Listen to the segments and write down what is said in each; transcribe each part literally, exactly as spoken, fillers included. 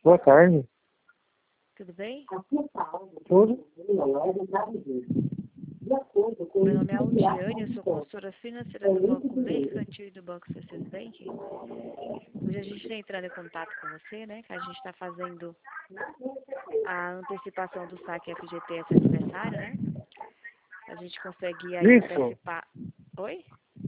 Boa tarde. Tudo bem? Tudo? Meu nome é Aldiane, eu sou consultora financeira do Banco Mercantil e do Banco C C Bank. Hoje a gente está entrando em contato com você, né? Que a gente está fazendo a antecipação do saque F G T S aniversário, né? A gente consegue aí Isso. antecipar... Oi?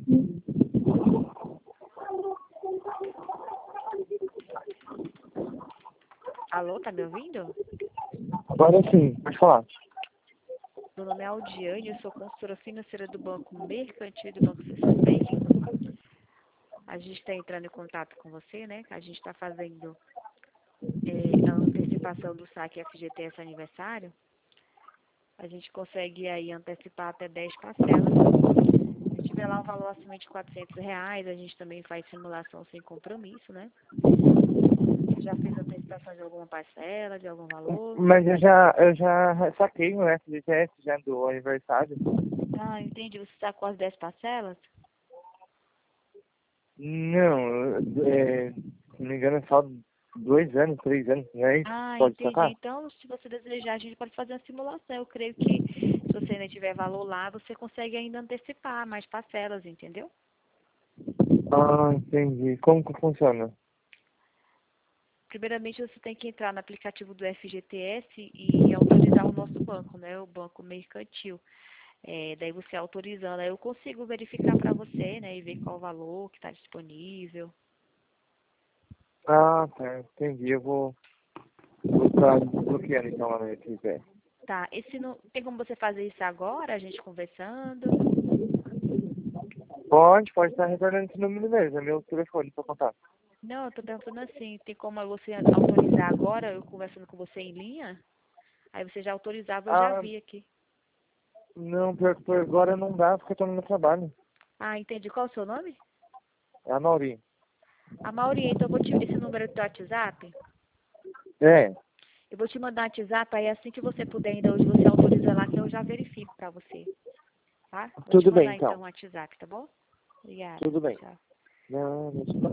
Alô, tá me ouvindo? Agora sim, pode falar. Meu nome é Aldiane, eu sou consultora financeira do Banco Mercantil e do Banco C C Bank. A gente está entrando em contato com você, né? Que a gente está fazendo é, a antecipação do saque F G T S aniversário. A gente consegue aí antecipar até dez parcelas. Se tiver lá um valor acima de quatrocentos reais, a gente também faz simulação sem compromisso, né? Você já fez antecipação de alguma parcela, de algum valor? Mas eu já, eu já saquei no F G T S já do aniversário. Ah, entendi. Você sacou as dez parcelas? Não, é, se não me engano é só dois anos, três anos, não é isso? Ah, Pode entendi. sacar? Então, se você desejar, a gente pode fazer uma simulação. Eu creio que se você ainda tiver valor lá, você consegue ainda antecipar mais parcelas, entendeu? Ah, entendi. Como que funciona? Primeiramente, você tem que entrar no aplicativo do F G T S e autorizar o nosso banco, né? O Banco Mercantil. É, daí você autorizando, aí eu consigo verificar para você, né? E ver qual o valor que está disponível. Ah, tá, entendi. Eu vou vou estar bloqueando então lá no F G T S. Tá, esse não, tem como você fazer isso agora, a gente conversando? Pode, pode estar retornando esse número mesmo, é meu telefone para contar. Não, eu tô perguntando assim, tem como você autorizar agora, eu conversando com você em linha? Aí você já autorizava, eu já Ah, vi aqui. não, pior que por agora não dá porque eu tô no meu trabalho. Ah, entendi. Qual é o seu nome? É a Mauri. A Mauri, então eu vou te, esse número do teu WhatsApp, É, eu vou te mandar um WhatsApp, aí assim que você puder ainda hoje, você autoriza lá que eu já verifico pra você, tá? Vou te tudo bem mandar então então. um WhatsApp, tá bom? Obrigada. Tudo bem. Tchau. Não, não